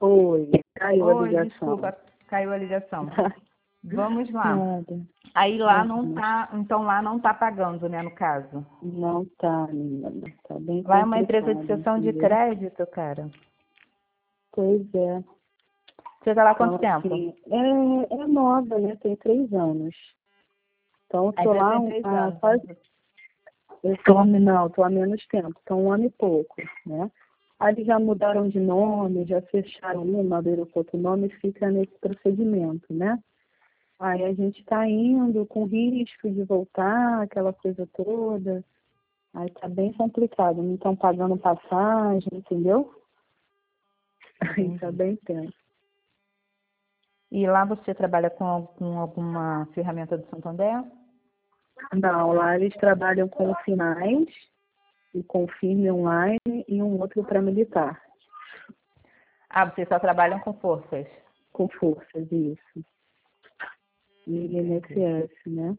Oi, caiu a Oi, ligação. desculpa, caiu a ligação. Vamos lá. Nada. Aí lá não Vamos. tá, então lá não tá pagando, né, no caso. Não tá, menina. Tá bem Lá é uma empresa de complicado, cessão de entendeu? crédito, cara. Pois é. Você tá lá há Então, quanto tempo? assim, é nova, né? Tem 3 anos. Então, eu A tô empresa lá tem 3 anos. quase. Tô há menos tempo. Então, 1 ano e pouco, né? Aí eles já mudaram de nome, já fecharam uma, abriram outro nome e fica nesse procedimento, né? Aí a gente está indo com risco de voltar, aquela coisa toda. Aí tá bem complicado, não estão pagando passagem, entendeu? Aí tá Entendi. bem tenso. E lá você trabalha com alguma ferramenta do Santander? Não, lá eles trabalham com finais e com firme online e um outro para militar, Ah, vocês só trabalham com forças. com forças, isso. E INSS, né?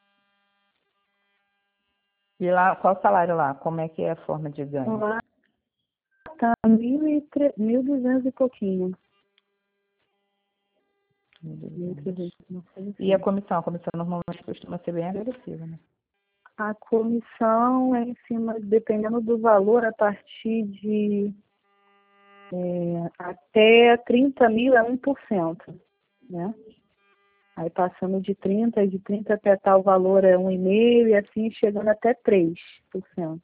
E lá, qual o salário lá? Como é que é a forma de ganho? Lá tá 1.200 e pouquinho. 1.300, uma coisa E a assim. comissão? A comissão normalmente costuma ser bem agressiva, né? A comissão é em cima, dependendo do valor, a partir de até 30 mil é 1%, né? Aí passando de 30 até tal valor é 1,5% e assim chegando até 3%.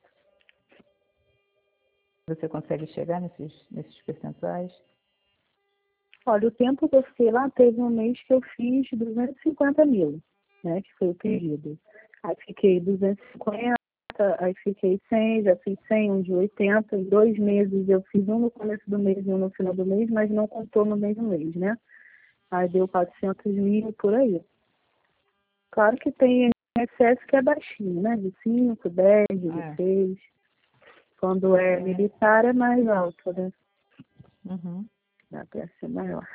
Você consegue chegar nesses percentuais? Olha, o tempo que eu fiquei lá, teve um mês que eu fiz 250 mil, né? Que foi o pedido. Aí fiquei 250, aí fiquei 100, já fiz 100, um de 80. Em 2 meses eu fiz um no começo do mês e um no final do mês, mas não contou no mesmo mês, né? Aí deu 400 mil por aí. Claro que tem excesso que é baixinho, né? De 5, 10, É. 16. Quando é militar é mais alto, né? Uhum. Dá para ser maior.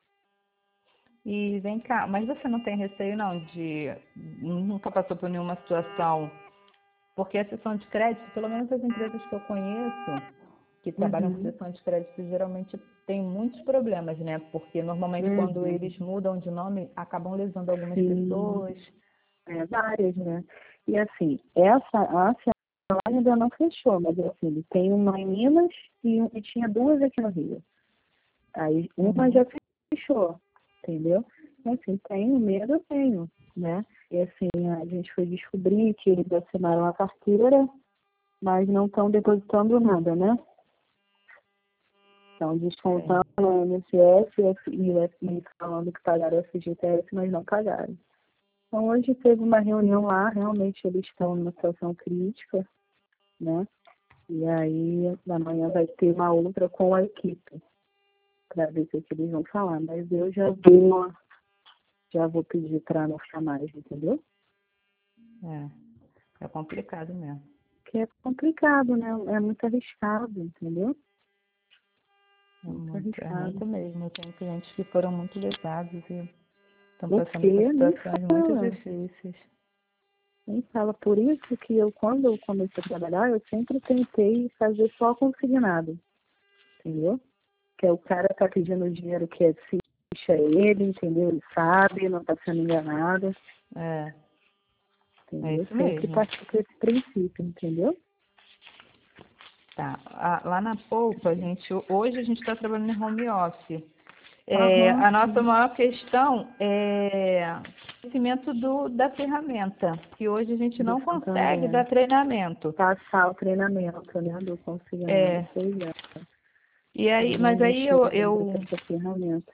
E vem cá, mas você não tem receio não nunca passou por nenhuma situação, porque a sessão de crédito, pelo menos as empresas que eu conheço, que trabalham com Uhum. sessão de crédito, geralmente tem muitos problemas, né? Porque normalmente quando Uhum. eles mudam de nome, acabam lesando algumas Sim, pessoas. várias, né? E assim, a Cielo ainda não fechou, mas assim, tem uma em Minas e tinha 2 aqui no Rio. Aí uma Uhum. já fechou, entendeu? Assim, tenho medo, eu tenho, né? E assim, a gente foi descobrir que eles assinaram a carteira, mas não estão depositando nada, né? Estão descontando o INSS e falando que pagaram o FGTS, mas não pagaram. Então, hoje teve uma reunião lá, realmente eles estão numa situação crítica, né? E aí, amanhã vai ter uma outra com a equipe, para ver o que eles vão falar. Mas eu já vou pedir para não ficar mais, entendeu? É complicado mesmo. Porque é complicado, né? É muito arriscado, entendeu? Muito É arriscado. muito mesmo. Eu tenho clientes que foram muito lesados e estão Porque passando por nem situações muito fala, difíceis. nem fala. Por isso que quando eu comecei a trabalhar, eu sempre tentei fazer só consignado, entendeu? Que é o cara tá pedindo dinheiro que é ficha é ele, entendeu? Ele sabe, não tá sendo enganado, É entendeu? isso Sempre mesmo. partir com esse princípio, entendeu? Tá. Lá na Poupa, hoje a gente está trabalhando em home office. Aham, A nossa sim. maior questão é o conhecimento da ferramenta, que hoje a gente Do não consegue dar Santander. treinamento. Passar o treinamento, né? Do consignado, É, pois é. e Eu aí, não mas aí mexi ainda com essa ferramenta.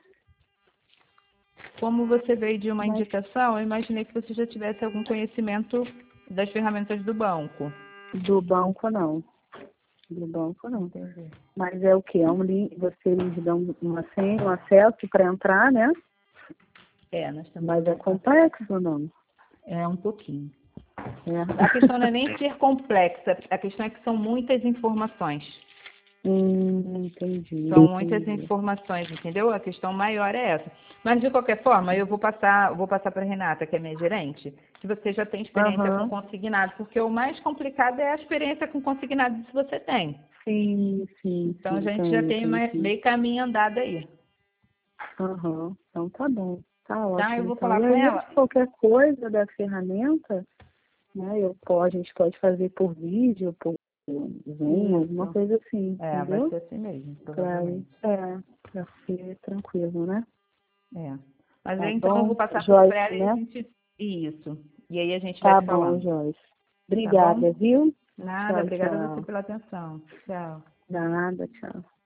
como você veio de uma Mas indicação, eu imaginei que você já tivesse algum conhecimento das ferramentas do banco. do banco não. Do banco não. Entendi. Mas é o quê? É um link, vocês dão uma senha, um acesso para entrar, né? Nós temos Mas é acesso. complexo ou não? É um pouquinho. A É. questão não é nem ser complexa, a questão é que são muitas informações. Entendi, São muitas entendi. informações, entendeu? A questão maior é essa. Mas de qualquer forma, eu vou passar para a Renata, que é minha gerente, que você já tem experiência com Aham, consignado, porque o mais complicado é a experiência com consignado se você tem. Sim, sim, Então a sim, gente já tem entendi. meio caminho andado aí. Aham, então tá bom, tá Tá? Eu ótimo. vou Então, falar e com aí, ela. qualquer coisa da ferramenta, né, a gente pode fazer por vídeo, por Zoom, alguma Isso. coisa assim, É, vai entendeu? ser assim mesmo, Pra, provavelmente. pra ser tranquilo, né? É. Mas Tá aí, então eu vou bom, passar pro Joyce, Fred e a né? gente. Isso. E aí a gente vai Tá se bom, falando. Joyce. Tá bom? Obrigada, viu? Nada, Tchau, obrigada a você tchau. pela atenção. Tchau. Nada, tchau.